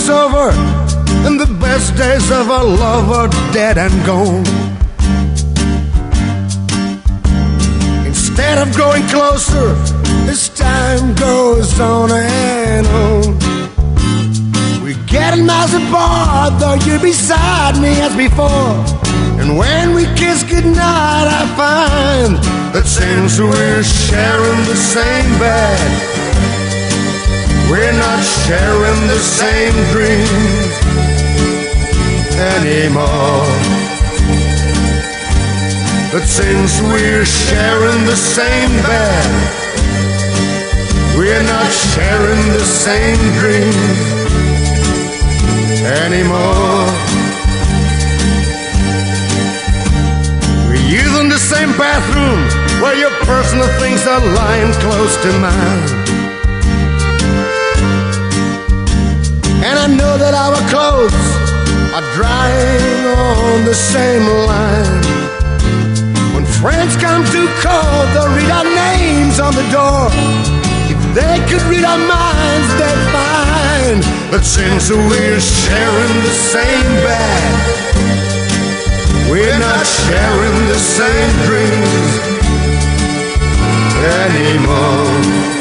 is over, and the best days of our love are dead and gone. Instead of growing closer, as time goes on and on, we're getting miles apart, though you're beside me as before. And when we kiss goodnight, I find that since we're sharing the same bed, we're not sharing the same dreams anymore. But since we're sharing the same bed, we're not sharing the same dreams anymore. We're using the same bathroom where your personal things are lying close to mine. And I know that our clothes are drying on the same line. When friends come to call, they'll read our names on the door. If they could read our minds, they'd find that since we're sharing the same bed, we're not sharing the same dreams anymore.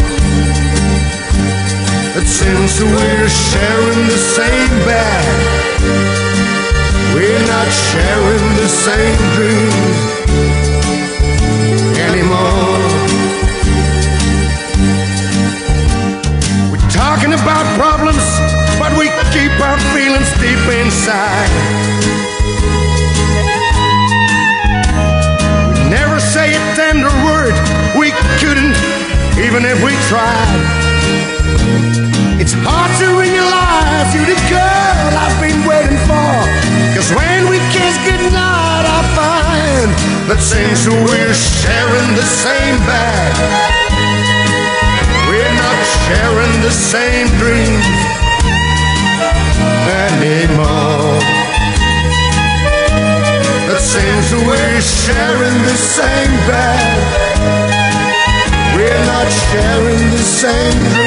But since we're sharing the same bed, we're not sharing the same dreams anymore. We're talking about problems, but we keep our feelings deep inside. We never say a tender word, we couldn't, even if we tried. It's hard to realize you're the girl I've been waiting for. 'Cause when we kiss goodnight, I find that since we're sharing the same bed, we're not sharing the same dreams anymore. That since we're sharing the same bed, we're not sharing the same dreams